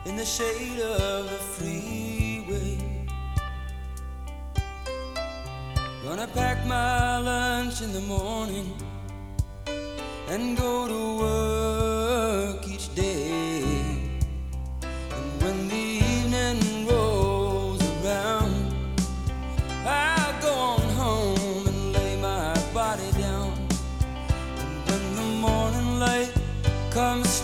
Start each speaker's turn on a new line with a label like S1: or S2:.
S1: in the shade of the freeway. Gonna pack my lunch in the morning and go to work.